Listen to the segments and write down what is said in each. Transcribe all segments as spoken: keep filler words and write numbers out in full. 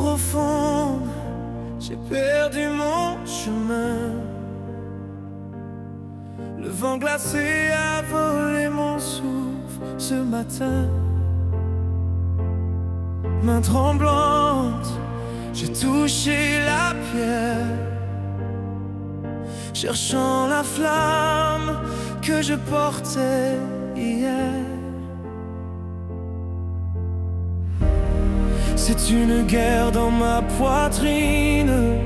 profonde, j'ai perdu mon chemin. Le vent glacé a volé mon souffle ce matin. Main tremblante, j'ai touché la pierre, cherchant la flamme que je portais hier. C'est une guerre dans ma poitrine,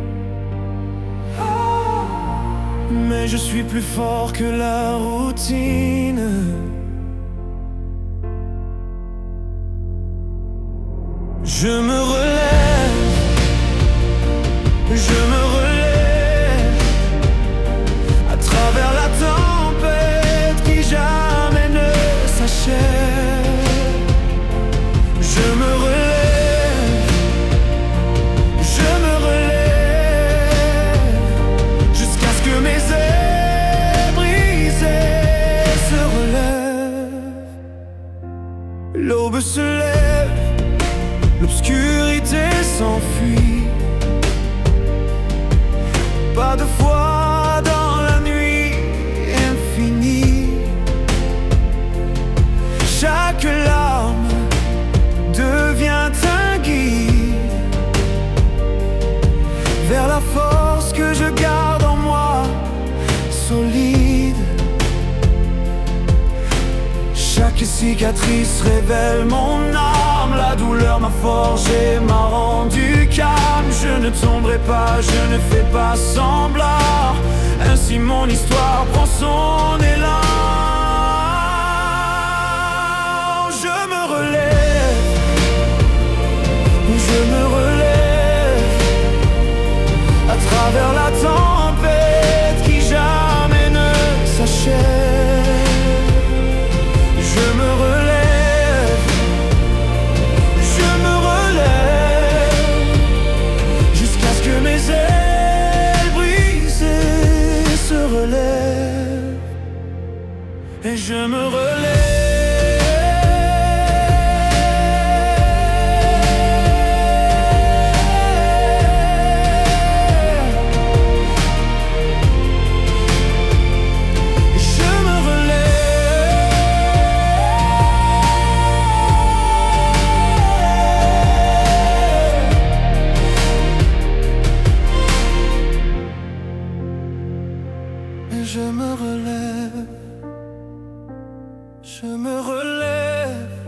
mais je suis plus fort que la routine. Je me relève, je me relève à travers la tempête qui jamais ne s'achève. Je me relève, je me relève jusqu'à ce que mes ailes brisées se relèvent. L'aube se lève, l'obscurité s'enfuit. Pas de foi dans la nuit infinie. Chaque larme devient un guide vers la force que je garde en moi, solide. Chaque cicatrice révèle mon âme. La douleur m'a forgé, m'a rendu calme. Je ne tomberai pas, je ne fais pas semblant. Ainsi mon histoire prend son élan. Je me relève, je me relève à travers la tempête qui jamais ne s'achève. Je me relève, je me relève jusqu'à ce que mes ailes brisées se relèvent. Et je me relève. Je me relève, je me relève.